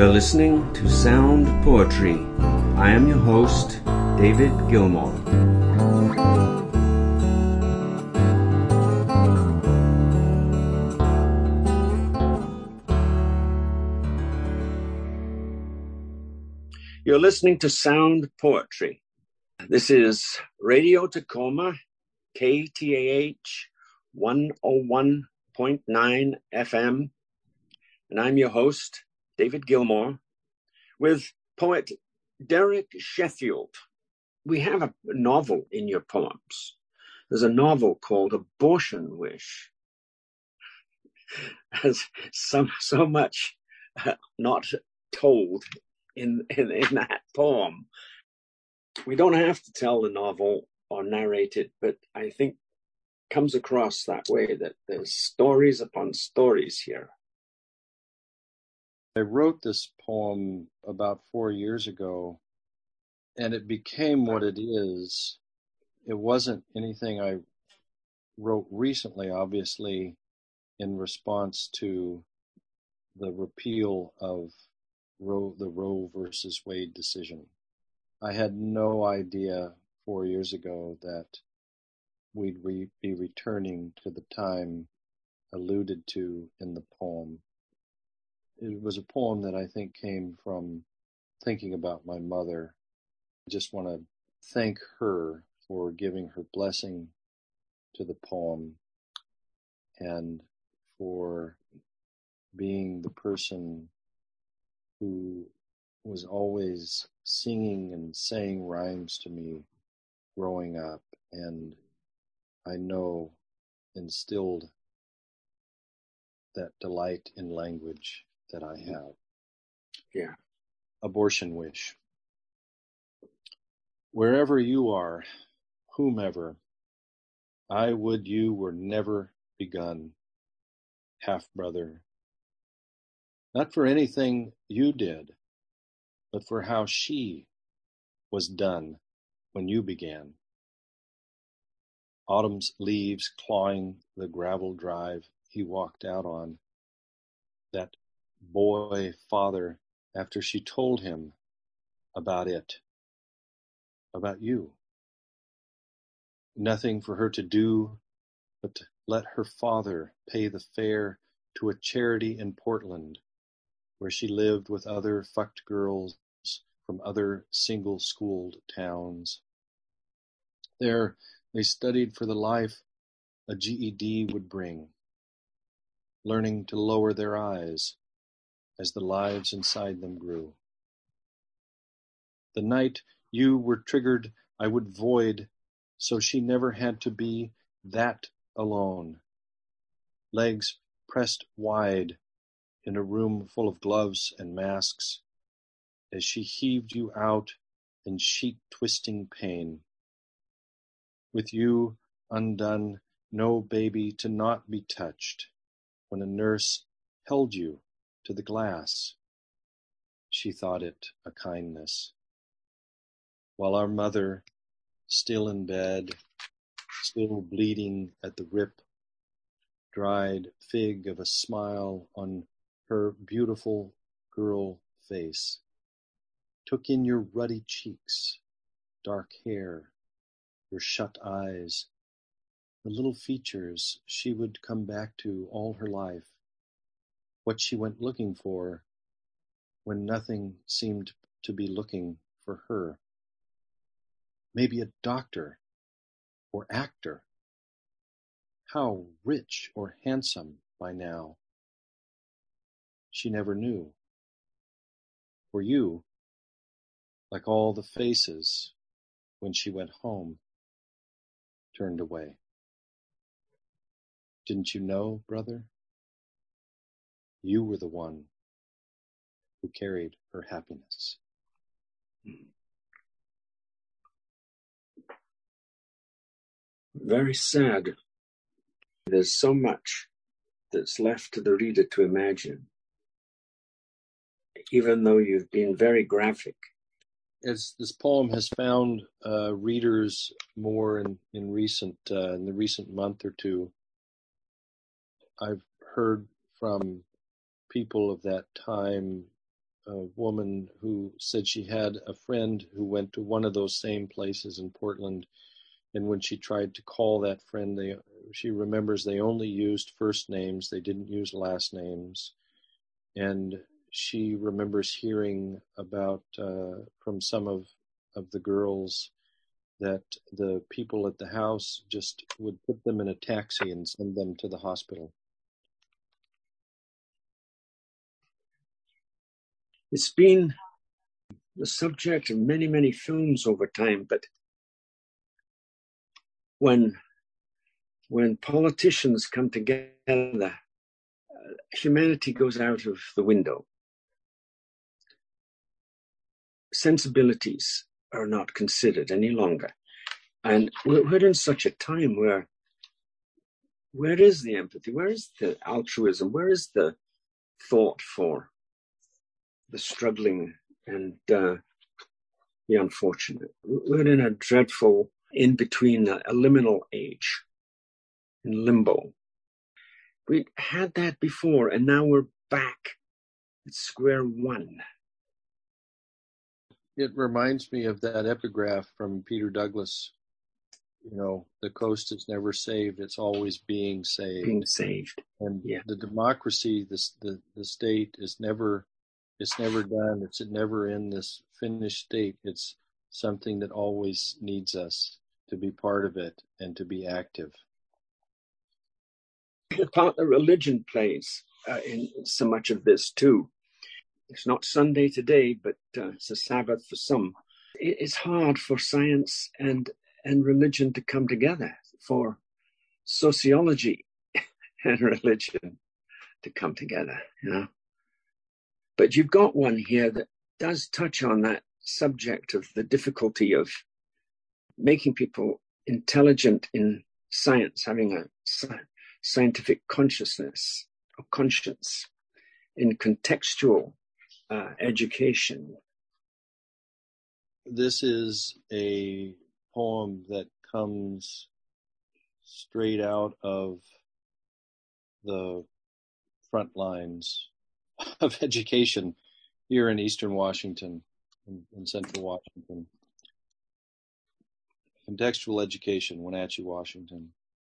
You're listening to Sound Poetry. I am your host, David Gilmore. You're listening to Sound Poetry. This is Radio Tacoma, KTAH 101.9 FM, and I'm your host, David Gilmore, with poet Derek Sheffield. We have a novel in your poems. There's a novel called Abortion Wish. There's so much not told in that poem. We don't have to tell the novel or narrate it, but I think it comes across that way, that there's stories upon stories here. I wrote this poem about 4 years ago, and it became what it is. It wasn't anything I wrote recently, obviously, in response to the repeal of the Roe versus Wade decision. I had no idea 4 years ago that we'd be returning to the time alluded to in the poem. It was a poem that I think came from thinking about my mother. I just want to thank her for giving her blessing to the poem and for being the person who was always singing and saying rhymes to me growing up, and I know instilled that delight in language that I have. Yeah. Abortion Wish. Wherever you are, whomever, I would you were never begun, half-brother. Not for anything you did, but for how she was done when you began. Autumn's leaves clawing the gravel drive he walked out on. That boy father, after she told him about it, about you. Nothing for her to do but to let her father pay the fare to a charity in Portland, where she lived with other fucked girls from other single-schooled towns. There they studied for the life a GED would bring, learning to lower their eyes as the lives inside them grew. The night you were triggered, I would void, so she never had to be that alone. Legs pressed wide in a room full of gloves and masks, as she heaved you out in sheet-twisting pain. With you undone, no baby to not be touched, when a nurse held you to the glass. She thought it a kindness. While our mother, still in bed, still bleeding at the rip, dried fig of a smile on her beautiful girl face, took in your ruddy cheeks, dark hair, your shut eyes, the little features she would come back to all her life, what she went looking for when nothing seemed to be looking for her. Maybe a doctor or actor. How rich or handsome by now. She never knew. For you, like all the faces when she went home, turned away. Didn't you know, brother? You were the one who carried her happiness. Very sad. There's so much that's left to the reader to imagine, even though you've been very graphic. As this poem has found readers more in the recent month or two, I've heard from people of that time a woman who said she had a friend who went to one of those same places in Portland, and when she tried to call that friend, she remembers they only used first names, they didn't use last names, and she remembers hearing about from some of the girls that the people at the house just would put them in a taxi and send them to the hospital. It's been the subject of many, many films over time, but when politicians come together, humanity goes out of the window. Sensibilities are not considered any longer. And we're in such a time where is the empathy? Where is the altruism? Where is the thought for the struggling and the unfortunate? We're in a dreadful in-between, a liminal age, in limbo. We had that before, and now we're back at square one. It reminds me of that epigraph from Peter Douglas. You know, the coast is never saved; it's always being saved. Being saved, and the democracy, the state is never, it's never done. It's never in this finished state. It's something that always needs us to be part of it and to be active. The part that religion plays in so much of this too. It's not Sunday today, but it's a Sabbath for some. It's hard for science and religion to come together, for sociology and religion to come together, you know. But you've got one here that does touch on that subject of the difficulty of making people intelligent in science, having a scientific consciousness or conscience, in contextual education. This is a poem that comes straight out of the front lines of education here in Eastern Washington, in Central Washington. Contextual education, Wenatchee, Washington.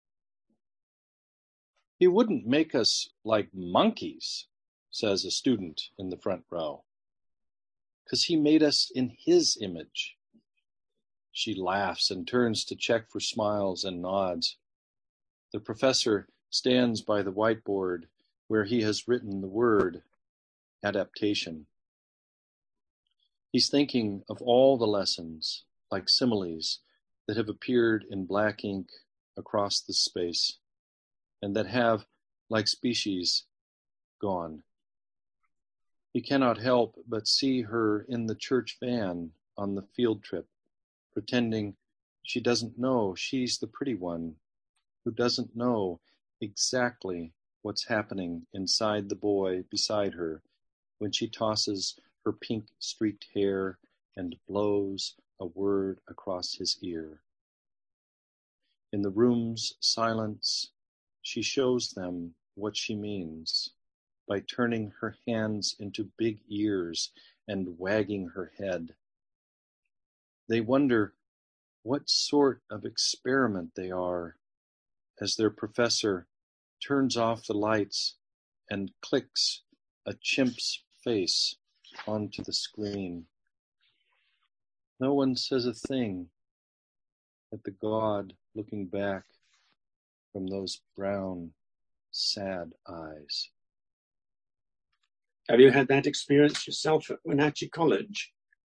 He wouldn't make us like monkeys, says a student in the front row, because he made us in his image. She laughs and turns to check for smiles and nods. The professor stands by the whiteboard where he has written the word adaptation. He's thinking of all the lessons, like similes, that have appeared in black ink across the space, and that have, like species, gone. He cannot help but see her in the church van on the field trip, pretending she doesn't know she's the pretty one, who doesn't know exactly what's happening inside the boy beside her when she tosses her pink streaked hair and blows a word across his ear. In the room's silence, she shows them what she means by turning her hands into big ears and wagging her head. They wonder what sort of experiment they are as their professor turns off the lights and clicks a chimp's face onto the screen. No one says a thing at the god looking back from those brown, sad eyes. Have you had that experience yourself at Wenatchee College?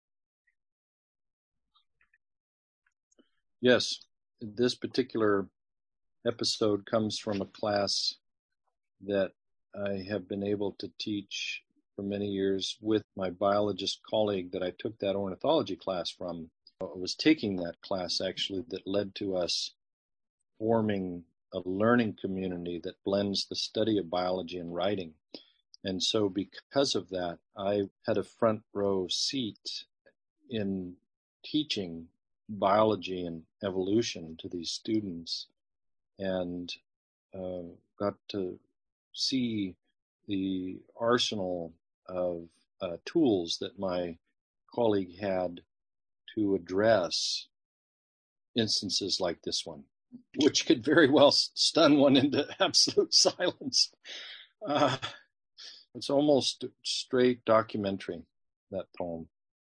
Yes, this particular episode comes from a class that I have been able to teach for many years with my biologist colleague that I took that ornithology class from. I was taking that class actually that led to us forming a learning community that blends the study of biology and writing. And so because of that, I had a front row seat in teaching biology and evolution to these students, and got to see the arsenal of tools that my colleague had to address instances like this one, which could very well stun one into absolute silence. It's almost straight documentary, that poem.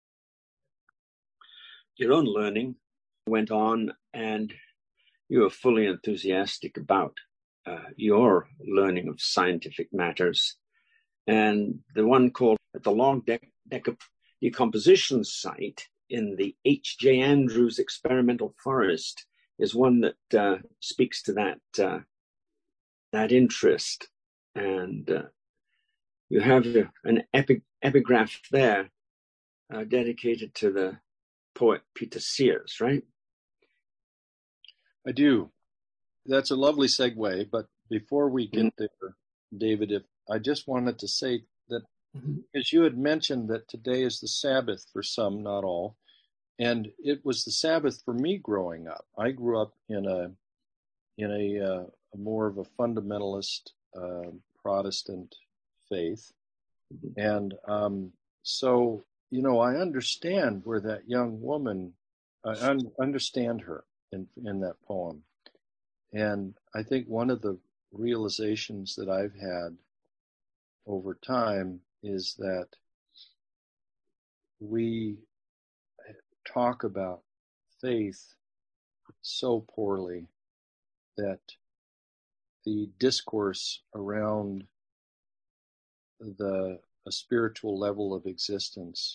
Your own learning went on, and you were fully enthusiastic about your learning of scientific matters. And the one called at the log decomposition site in the H.J. Andrews Experimental Forest is one that speaks to that interest. And you have an epigraph there dedicated to the poet Peter Sears, right? I do. That's a lovely segue. But before we get there, David, I just wanted to say that, as you had mentioned, that today is the Sabbath for some, not all, and it was the Sabbath for me growing up. I grew up in a more of a fundamentalist Protestant faith, and so I understand where that young woman. I understand her in that poem, and I think one of the realizations that I've had over time is that we talk about faith so poorly that the discourse around a spiritual level of existence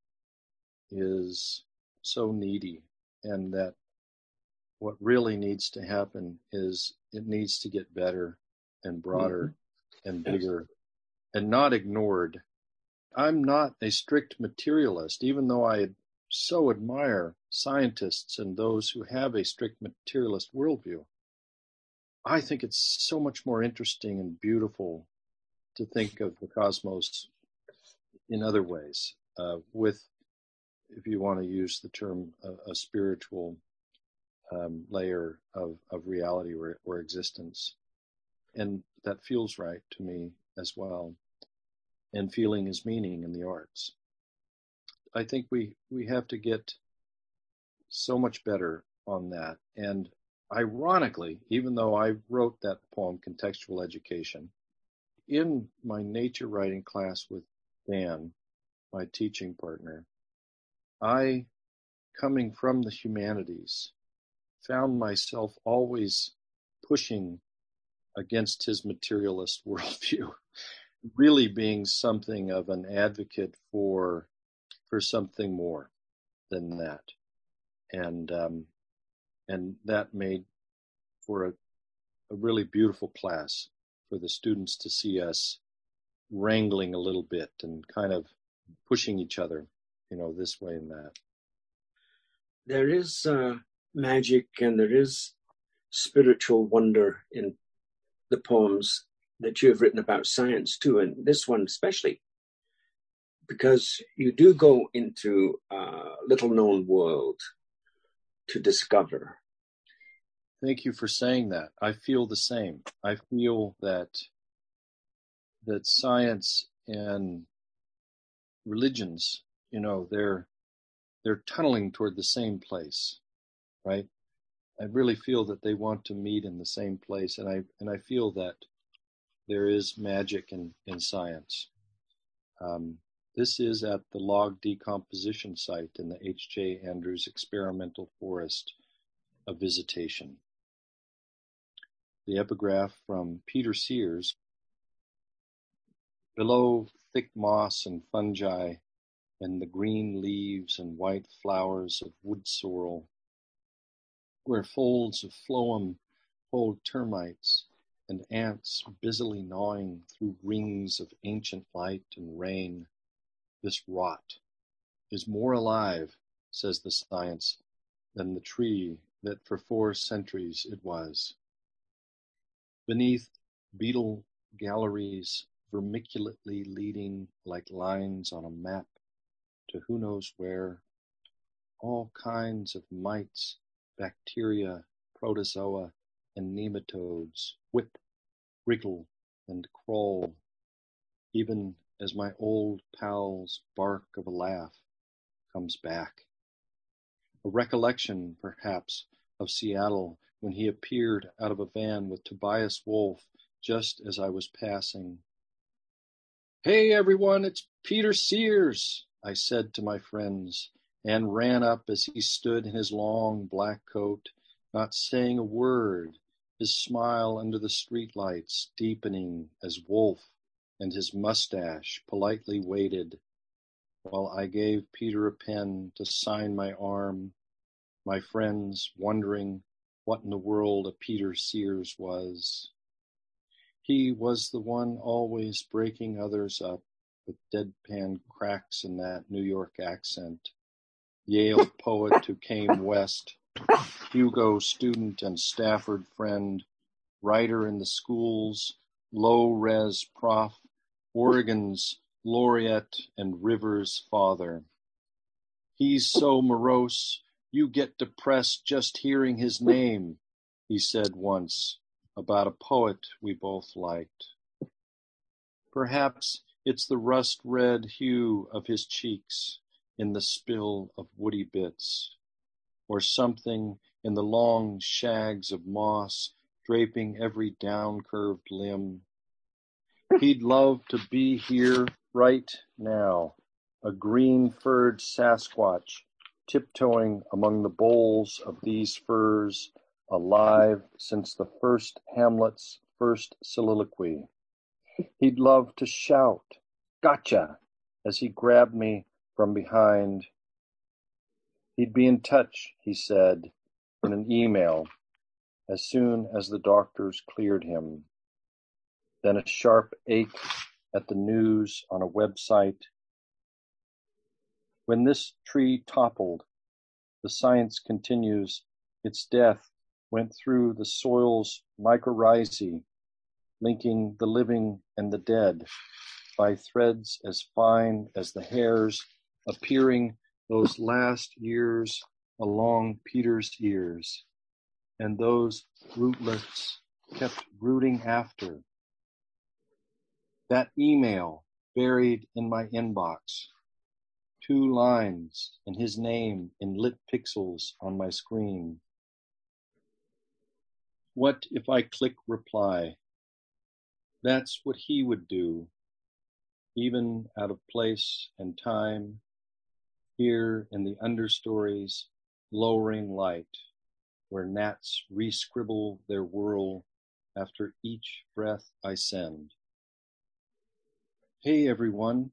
is so needy, and that what really needs to happen is it needs to get better and broader and bigger and not ignored. I'm not a strict materialist, even though I so admire scientists and those who have a strict materialist worldview. I think it's so much more interesting and beautiful to think of the cosmos in other ways, with, if you want to use the term, a spiritual layer of reality or existence. And that feels right to me as well. And feeling is meaning in the arts. I think we have to get so much better on that. And ironically, even though I wrote that poem, Contextual Education, in my nature writing class with Dan, my teaching partner, I, coming from the humanities, found myself always pushing against his materialist worldview, really being something of an advocate for something more than that. And that made for a really beautiful class for the students to see us wrangling a little bit and kind of pushing each other, this way and that. There is magic and there is spiritual wonder in the poems that you have written about science too, and this one especially, because you do go into a little known world to discover. Thank you for saying that. I feel the same. I feel that science and religions, they're tunneling toward the same place, right? I really feel that they want to meet in the same place, and I feel that there is magic in science. This is at the log decomposition site in the H.J. Andrews Experimental Forest of Visitation. The epigraph from Peter Sears: below thick moss and fungi and the green leaves and white flowers of wood sorrel, where folds of phloem hold termites and ants busily gnawing through rings of ancient light and rain, this rot is more alive, says the science, than the tree that for 4 centuries it was. Beneath beetle galleries vermiculately leading like lines on a map to who knows where, all kinds of mites, bacteria, protozoa, and nematodes whip, wriggle, and crawl, even as my old pal's bark of a laugh comes back. A recollection, perhaps, of Seattle when he appeared out of a van with Tobias Wolff just as I was passing. "Hey everyone, it's Peter Sears," I said to my friends, and ran up as he stood in his long black coat, not saying a word, his smile under the streetlights deepening as Wolff and his mustache politely waited, while I gave Peter a pen to sign my arm, my friends wondering what in the world a Peter Sears was. He was the one always breaking others up with deadpan cracks in that New York accent, Yale poet who came west, Hugo student and Stafford friend, writer in the schools, low-res prof, Oregon's laureate and Rivers' father. "He's so morose, you get depressed just hearing his name," he said once about a poet we both liked. Perhaps it's the rust-red hue of his cheeks in the spill of woody bits, or something in the long shags of moss draping every down-curved limb. He'd love to be here right now, a green-furred Sasquatch tiptoeing among the boles of these furs, alive since the first Hamlet's first soliloquy. He'd love to shout, "Gotcha!" as he grabbed me from behind. He'd be in touch, he said, in an email, as soon as the doctors cleared him. Then a sharp ache at the news on a website. When this tree toppled, the science continues, its death went through the soil's mycorrhizae, linking the living and the dead by threads as fine as the hairs appearing those last years along Peter's ears, and those rootlets kept rooting after. That email buried in my inbox, 2 lines and his name in lit pixels on my screen. What if I click reply? That's what he would do, even out of place and time, here in the understory's lowering light, where gnats re-scribble their whirl after each breath I send. Hey everyone.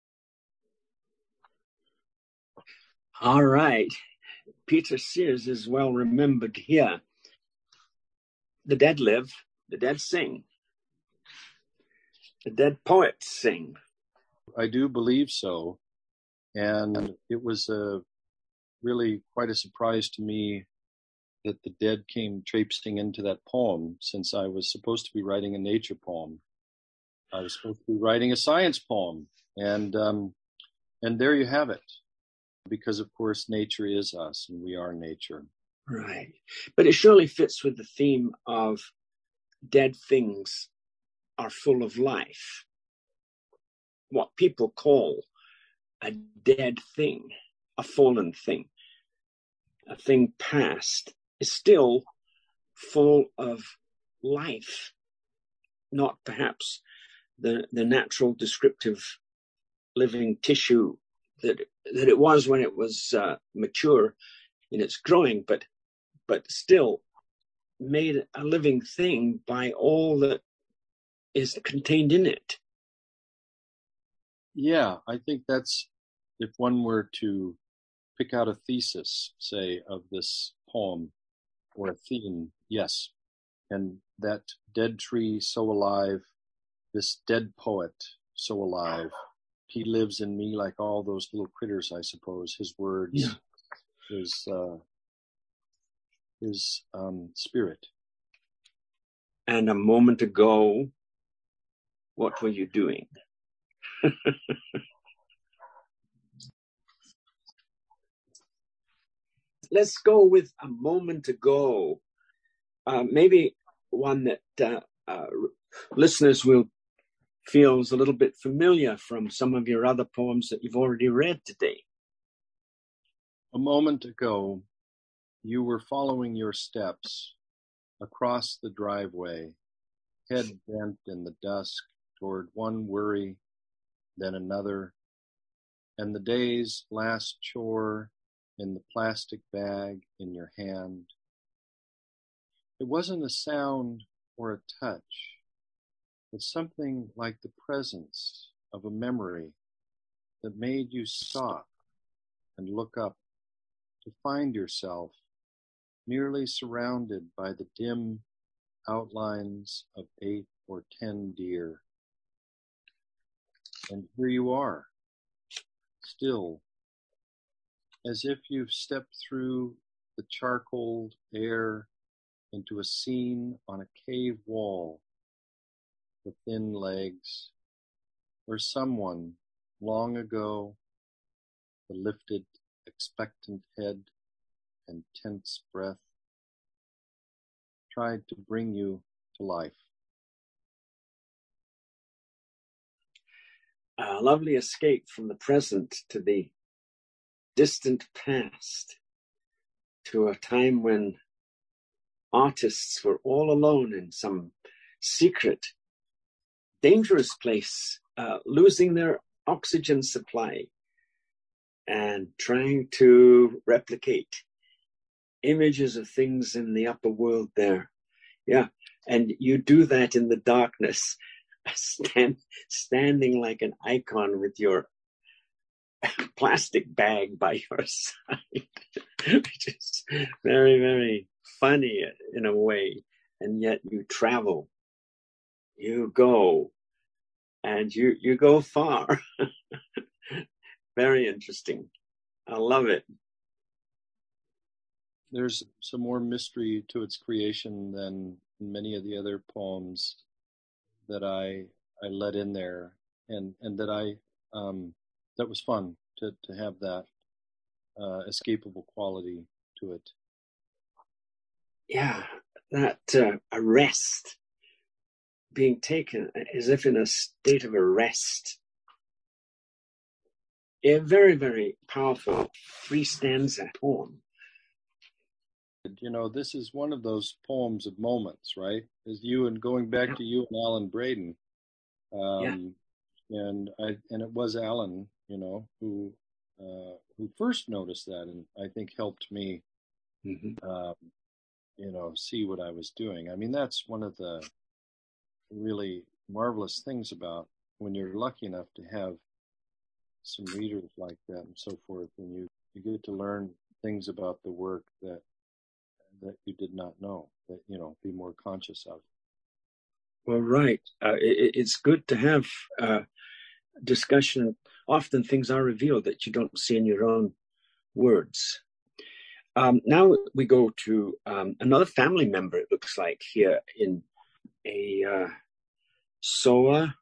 All right. Peter Sears is well remembered here. The dead live, the dead sing. The dead poets sing. I do believe so. And it was really quite a surprise to me that the dead came traipsing into that poem, since I was supposed to be writing a nature poem. I was supposed to be writing a science poem. And there you have it. Because, of course, nature is us and we are nature. Right. But it surely fits with the theme of dead things are full of life. What people call a dead thing, a fallen thing, a thing past, is still full of life, not perhaps the natural descriptive living tissue that it was when it was mature in its growing, but still made a living thing by all that is contained in it. Yeah, I think that's, if one were to pick out a thesis, say, of this poem or a theme, yes. And that dead tree so alive, this dead poet so alive, he lives in me like all those little critters, I suppose. His words, yeah. his spirit. And a moment ago, what were you doing? Let's go with a moment ago. Maybe one that listeners will feels a little bit familiar from some of your other poems that you've already read today. A moment ago, you were following your steps across the driveway, head bent in the dusk toward one worry, then another, and the day's last chore in the plastic bag in your hand. It wasn't a sound or a touch, but something like the presence of a memory that made you stop and look up to find yourself merely surrounded by the dim outlines of 8 or 10 deer. And here you are, still, as if you've stepped through the charcoal air into a scene on a cave wall, the thin legs, where someone long ago, the lifted, expectant head and tense breath, tried to bring you to life. A lovely escape from the present to the distant past, to a time when artists were all alone in some secret, dangerous place, losing their oxygen supply and trying to replicate images of things in the upper world there. Yeah, and you do that in the darkness, standing like an icon with your plastic bag by your side, which is very, very funny in a way. And yet you travel, you go, and you go far. Very interesting. I love it. There's some more mystery to its creation than many of the other poems that I let in there, and that that was fun to have that escapable quality to it. Yeah, that arrest, being taken as if in a state of arrest. A very, very powerful 3-stanza poem. You know, this is one of those poems of moments, right? As you and going back to you and Alan Braden, Yeah. and it was Alan, you know, who first noticed that, and I think helped me, you know, see what I was doing. I mean, that's one of the really marvelous things about when you're lucky enough to have some readers like that and so forth, and you get to learn things about the work that you did not know, that, you know, be more conscious of. Well, right. It's good to have discussion. Often things are revealed that you don't see in your own words. Now we go to another family member, it looks like, here in a Soa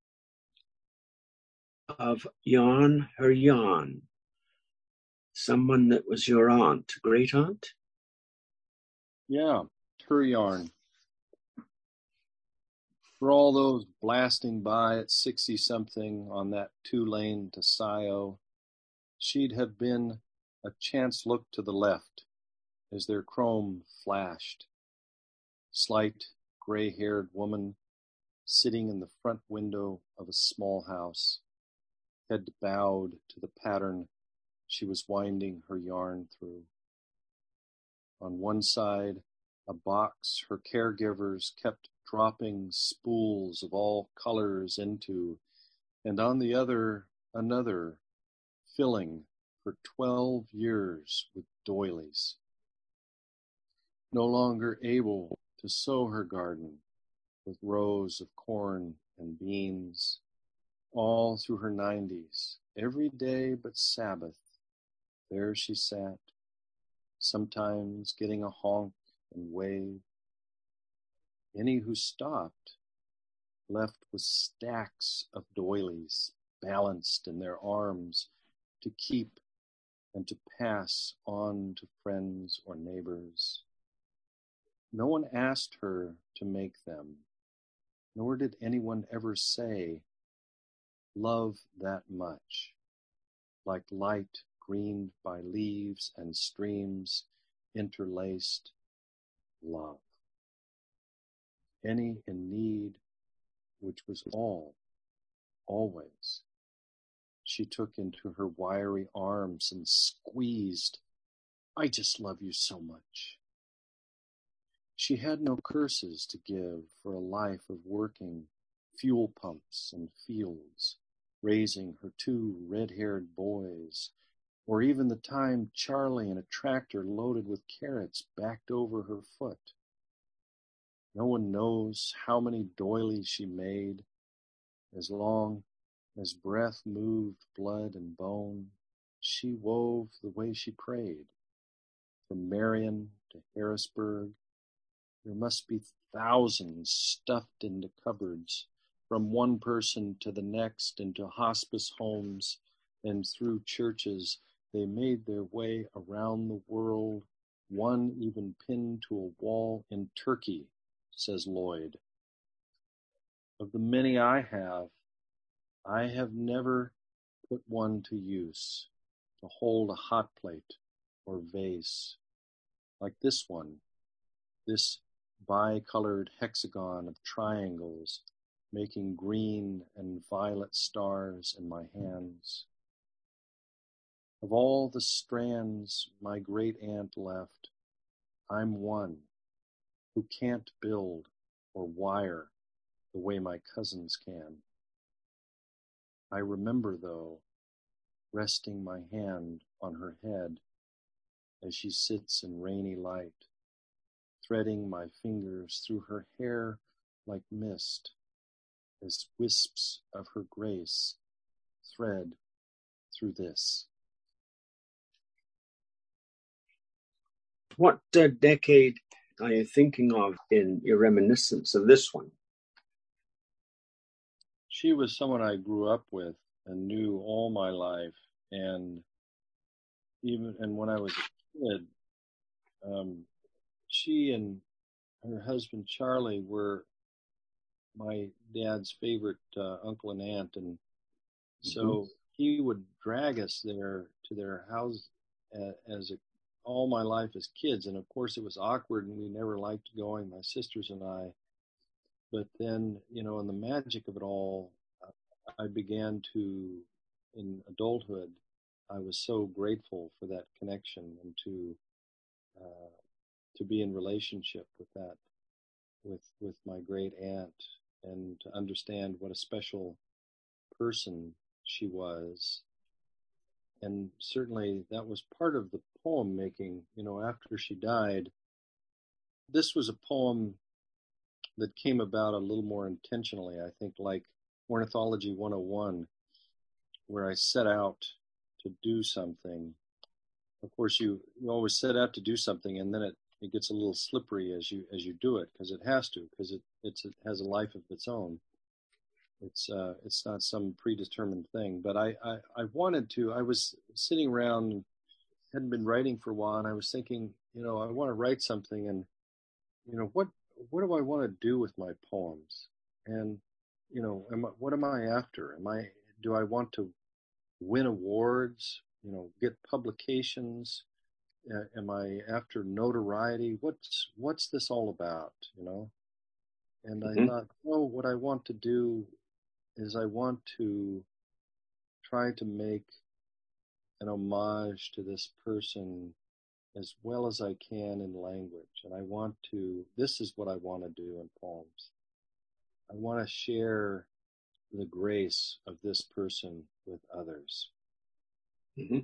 of Yarn, her yarn. Someone that was your aunt, great aunt? Yeah, her yarn. For all those blasting by at 60-something on that 2-lane to Scio, she'd have been a chance look to the left as their chrome flashed. Slight, gray-haired woman sitting in the front window of a small house, head bowed to the pattern she was winding her yarn through. On one side, a box her caregivers kept dropping spools of all colors into, and on the other, another, filling for 12 years with doilies. No longer able to sow her garden with rows of corn and beans, all through her 90s, every day but Sabbath, there she sat, sometimes getting a honk and wave. Any who stopped left with stacks of doilies balanced in their arms to keep and to pass on to friends or neighbors. No one asked her to make them. nor did anyone ever say, love that much, like light greened by leaves and streams interlaced love. Any in need, which was all, always, she took into her wiry arms and squeezed. I just love you so much. She had no curses to give for a life of working fuel pumps and fields, raising her 2 red-haired boys, or even the time Charlie in a tractor loaded with carrots backed over her foot. No one knows how many doilies she made. As long as breath moved blood and bone, she wove the way she prayed. From Marion to Harrisburg, there must be thousands stuffed into cupboards, from one person to the next into hospice homes and through churches. They made their way around the world, one even pinned to a wall in Turkey, says Lloyd. Of the many I have never put one to use, to hold a hot plate or vase, like this one, this bi-colored hexagon of triangles making green and violet stars in my hands. Of all the strands my great aunt left, I'm one who can't build or wire the way my cousins can. I remember, though, resting my hand on her head as she sits in rainy light, threading my fingers through her hair like mist, as wisps of her grace thread through this. What decade are you thinking of in your reminiscence of this one? She was someone I grew up with and knew all my life, and when I was a kid, she and her husband Charlie were my dad's favorite uncle and aunt, and so he would drag us there to their house all my life as kids, and of course it was awkward and we never liked going, my sisters and I. But then, in the magic of it all, I began to, in adulthood, I was so grateful for that connection and to be in relationship with that, with my great aunt, and to understand what a special person she was. And certainly that was part of the poem making, after she died. This was a poem that came about a little more intentionally, I think, like Ornithology 101, where I set out to do something. Of course, you always set out to do something, and then it gets a little slippery as you do it, because it has to, because it has a life of its own. It's not some predetermined thing. But I wanted to. I was sitting around, hadn't been writing for a while, and I was thinking, I want to write something, and what do I want to do with my poems? And what am I after? Do I want to win awards? Get publications? Am I after notoriety? What's this all about? And I thought, what I want to do is I want to try to make an homage to this person as well as I can in language. And this is what I want to do in poems. I want to share the grace of this person with others. Mm-hmm.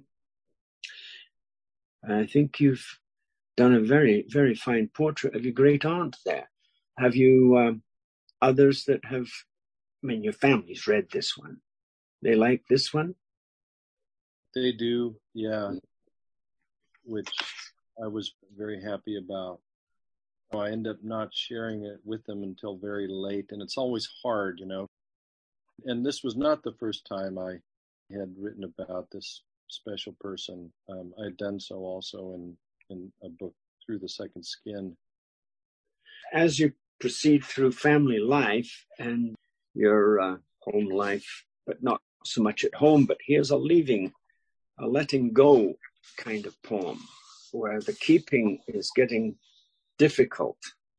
I think you've done a very, very fine portrait of your great aunt there. Have you others that have, your family's read this one. They like this one? They do, yeah, which I was very happy about. I end up not sharing it with them until very late, and it's always hard, And this was not the first time I had written about this special person. I had done so also in a book, Through the Second Skin. As you're proceed through family life and your home life, but not so much at home. But here's a letting go kind of poem where the keeping is getting difficult.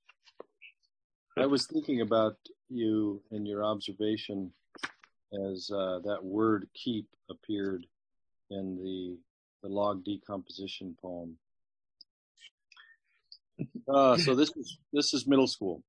I was thinking about you and your observation as that word keep appeared in the log decomposition poem. So this is middle school.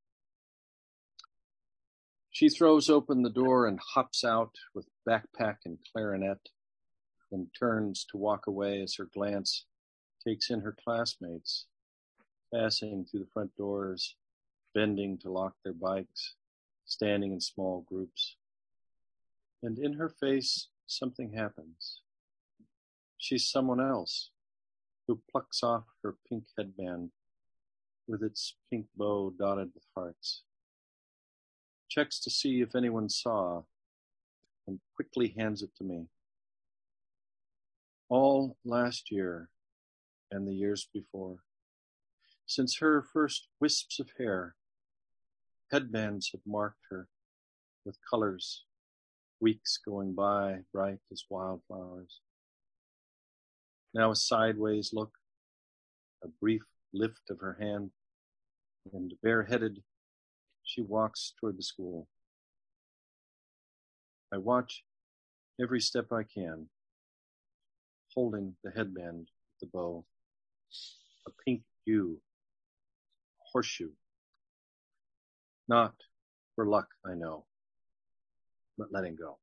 She throws open the door and hops out with backpack and clarinet, then turns to walk away as her glance takes in her classmates, passing through the front doors, bending to lock their bikes, standing in small groups. And in her face, something happens. She's someone else who plucks off her pink headband with its pink bow dotted with hearts, checks to see if anyone saw, and quickly hands it to me. All last year and the years before, since her first wisps of hair, headbands had marked her with colors, weeks going by bright as wildflowers. Now a sideways look, a brief lift of her hand, and bareheaded, she walks toward the school. I watch every step I can, holding the headband with the bow, a pink U, horseshoe. Not for luck, I know, but letting go.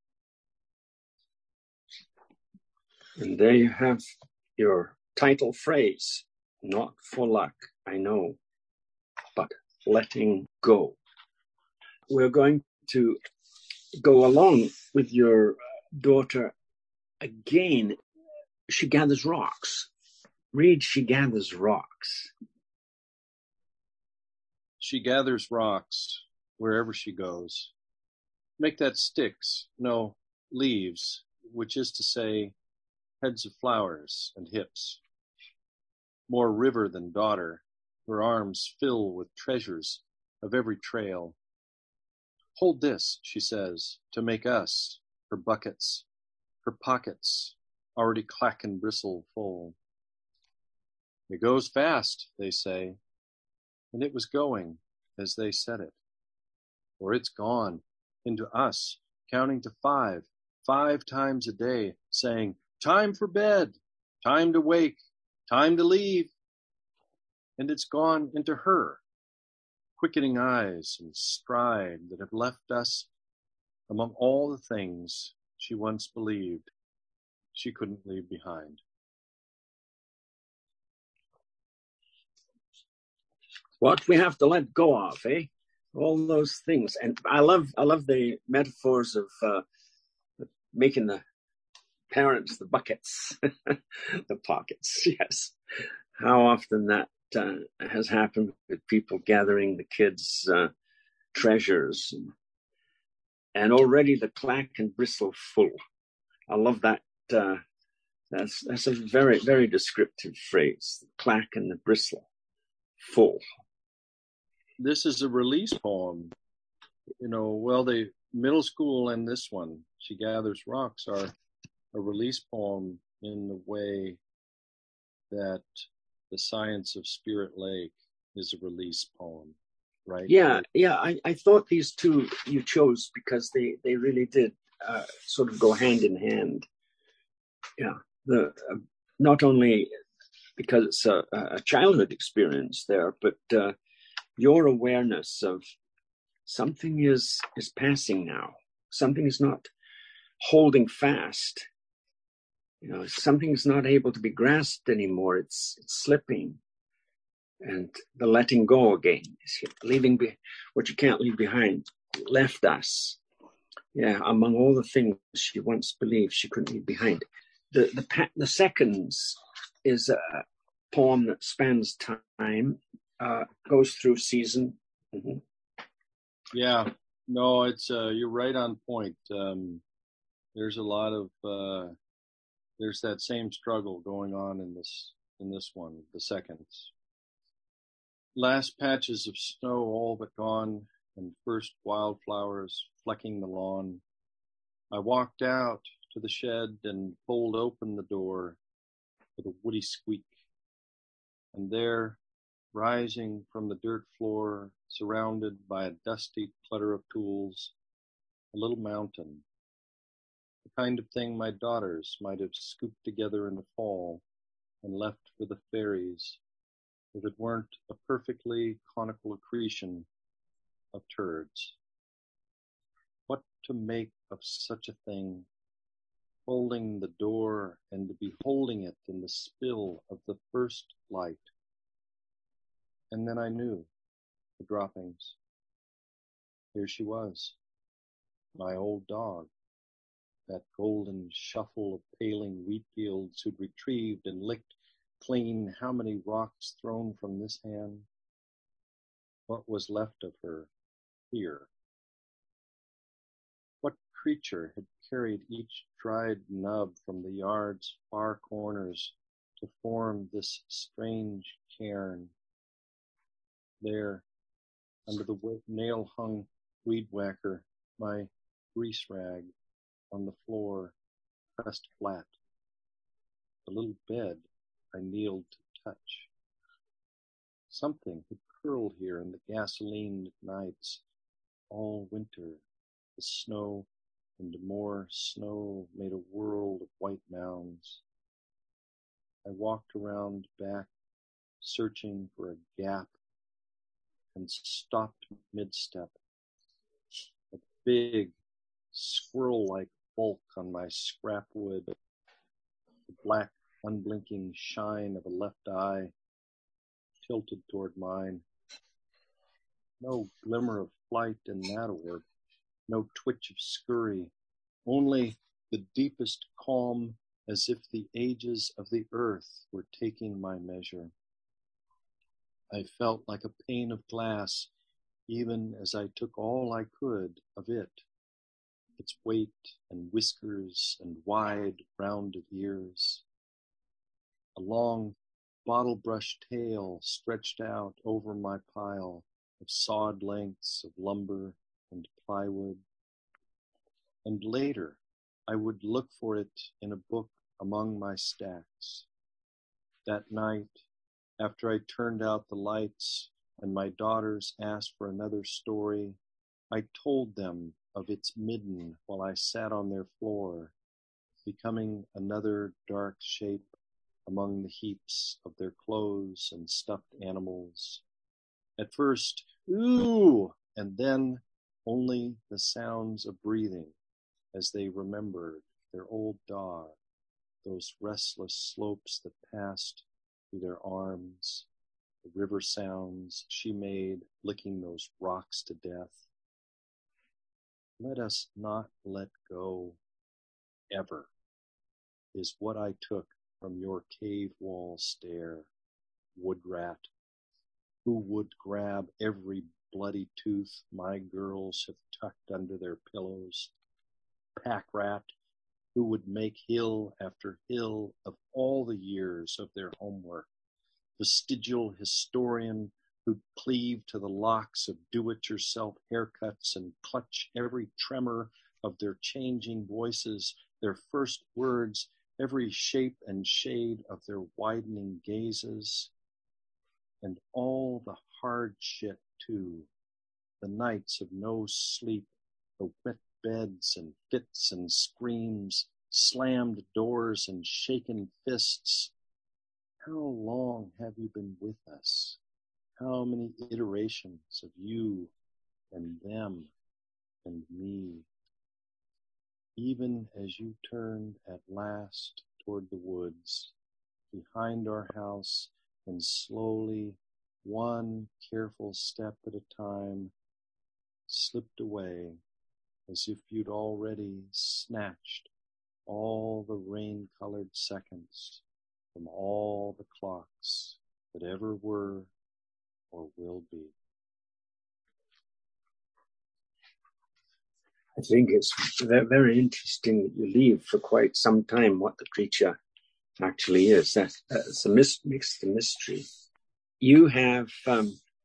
And there you have your title phrase, not for luck, I know, but letting go. We're going to go along with your daughter again. She gathers rocks. Read She Gathers Rocks. She gathers rocks wherever she goes. Make that sticks, no, leaves, which is to say, heads of flowers and hips. More river than daughter, her arms fill with treasures of every trail. Hold this, she says, to make us, her buckets, her pockets, already clack and bristle full. It goes fast, they say, and it was going as they said it. Or it's gone into us, counting to 5 times a day, saying, time for bed, time to wake, time to leave. And it's gone into her, quickening eyes and stride that have left us among all the things she once believed she couldn't leave behind. What we have to let go of, eh? All those things. And I love the metaphors of making the parents the buckets, the pockets. Yes. How often that has happened with people gathering the kids' treasures, and already the clack and bristle full. I love that. That's a very, very descriptive phrase. The clack and the bristle full. This is a release poem. Well, the middle school and this one, She Gathers Rocks, are a release poem in the way that The Science of Spirit Lake is a release poem, right? Yeah. I thought these two you chose because they really did sort of go hand in hand. Yeah, not only because it's a childhood experience there, but your awareness of something is passing now. Something is not holding fast. Something's not able to be grasped anymore. It's slipping, and the letting go again is leaving what you can't leave behind. Left us. Yeah, among all the things she once believed she couldn't leave behind. The Seconds is a poem that spans time, goes through season. Mm-hmm. Yeah, no, it's you're right on point. There's a lot of there's that same struggle going on in this one, The Seconds. Last patches of snow all but gone, and first wildflowers flecking the lawn. I walked out to the shed and pulled open the door with a woody squeak. And there, rising from the dirt floor, surrounded by a dusty clutter of tools, a little mountain, the kind of thing my daughters might have scooped together in the fall and left for the fairies if it weren't a perfectly conical accretion of turds. What to make of such a thing, holding the door and beholding it in the spill of the first light. And then I knew the droppings. Here she was, my old dog, that golden shuffle of paling wheat fields who'd retrieved and licked clean how many rocks thrown from this hand. What was left of her here? What creature had carried each dried nub from the yard's far corners to form this strange cairn? There, under the nail-hung weed whacker, my grease rag on the floor, pressed flat. The little bed I kneeled to touch. Something had curled here in the gasoline nights all winter. The snow and more snow made a world of white mounds. I walked around back, searching for a gap, and stopped mid-step. A big, squirrel-like bulk on my scrap wood, the black, unblinking shine of a left eye tilted toward mine. No glimmer of flight in that orb, no twitch of scurry, only the deepest calm, as if the ages of the earth were taking my measure. I felt like a pane of glass, even as I took all I could of it, its weight and whiskers and wide, rounded ears. A long bottle-brush tail stretched out over my pile of sawed lengths of lumber and plywood. And later, I would look for it in a book among my stacks. That night, after I turned out the lights and my daughters asked for another story, I told them of its midden while I sat on their floor, becoming another dark shape among the heaps of their clothes and stuffed animals. At first, ooh, and then only the sounds of breathing as they remembered their old dog, those restless slopes that passed through their arms, the river sounds she made licking those rocks to death. Let us not let go, ever, is what I took from your cave wall stare, wood rat, who would grab every bloody tooth my girls have tucked under their pillows, pack rat, who would make hill after hill of all the years of their homework, vestigial historian who'd cleave to the locks of do-it-yourself haircuts and clutch every tremor of their changing voices, their first words, every shape and shade of their widening gazes, and all the hard shit too, the nights of no sleep, the wet beds and fits and screams, slammed doors and shaken fists. How long have you been with us? How many iterations of you and them and me? Even as you turned at last toward the woods, behind our house, and slowly, one careful step at a time, slipped away as if you'd already snatched all the rain-colored seconds from all the clocks that ever were or will be. I think it's very interesting that you leave for quite some time what the creature actually is. It's a mystery. You have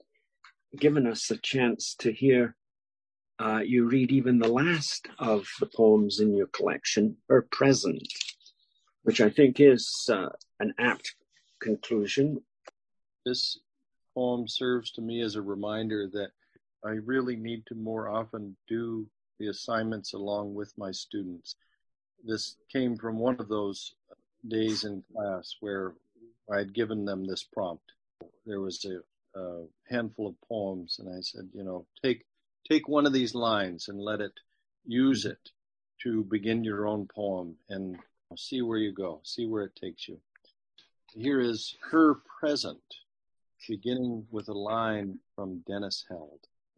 given us a chance to hear you read even the last of the poems in your collection, Her Present, which I think is an apt conclusion. This poem serves to me as a reminder that I really need to more often do the assignments along with my students. This came from one of those days in class where I had given them this prompt. There was a handful of poems, and I said, take one of these lines and use it to begin your own poem and see where you go, see where it takes you. Here is Her Present, beginning with a line from Dennis Held.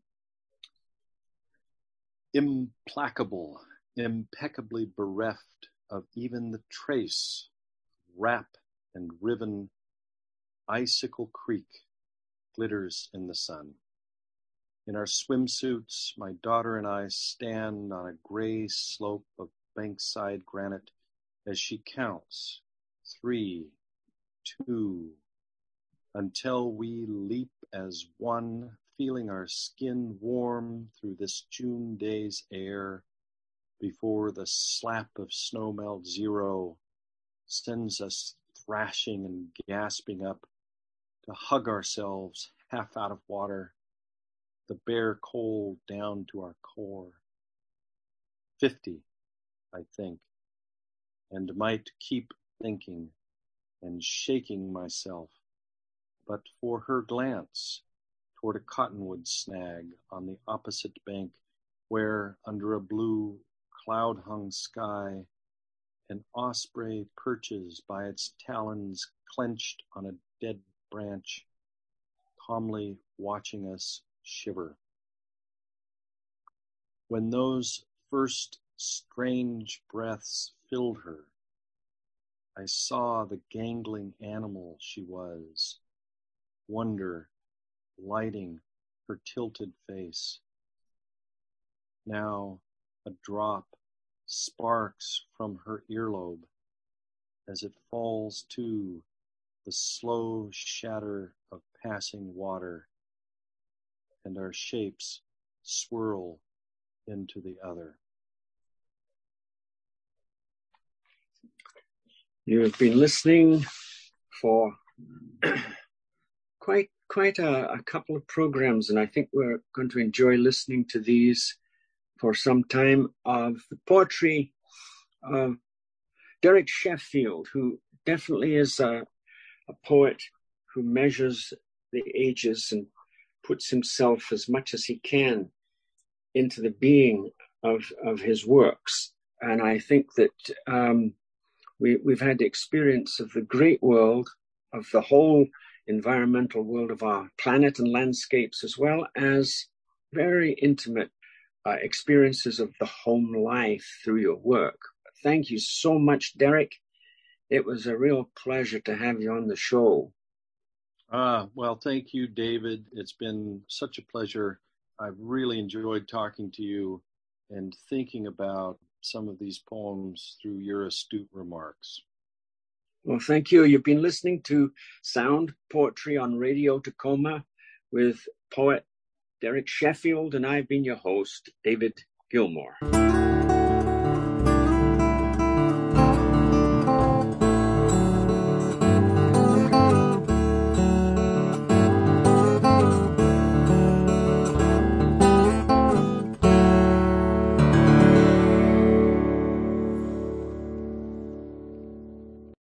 Implacable, impeccably bereft of even the trace, wrap and riven, Icicle Creek glitters in the sun. In our swimsuits, my daughter and I stand on a gray slope of bankside granite as she counts 3, 2, until we leap as one, feeling our skin warm through this June day's air before the slap of snowmelt zero sends us thrashing and gasping up to hug ourselves half out of water, the bare cold down to our core. 50, I think, and might keep thinking and shaking myself, but for her glance toward a cottonwood snag on the opposite bank where, under a blue cloud-hung sky, an osprey perches by its talons clenched on a dead branch, calmly watching us shiver. When those first strange breaths filled her, I saw the gangling animal she was, wonder lighting her tilted face. Now a drop sparks from her earlobe as it falls to the slow shatter of passing water, and our shapes swirl into the other. You have been listening for quite a couple of programs, and I think we're going to enjoy listening to these for some time, of the poetry of Derek Sheffield, who definitely is a poet who measures the ages and puts himself as much as he can into the being of his works. And I think that we've had the experience of the great world, of the whole environmental world of our planet and landscapes, as well as very intimate experiences of the home life through your work. Thank you so much, Derek. It was a real pleasure to have you on the show. Well, thank you, David. It's been such a pleasure. I've really enjoyed talking to you and thinking about some of these poems through your astute remarks. Well, thank you. You've been listening to Sound Poetry on Radio Tacoma with poet Derek Sheffield, and I've been your host, David Gilmore.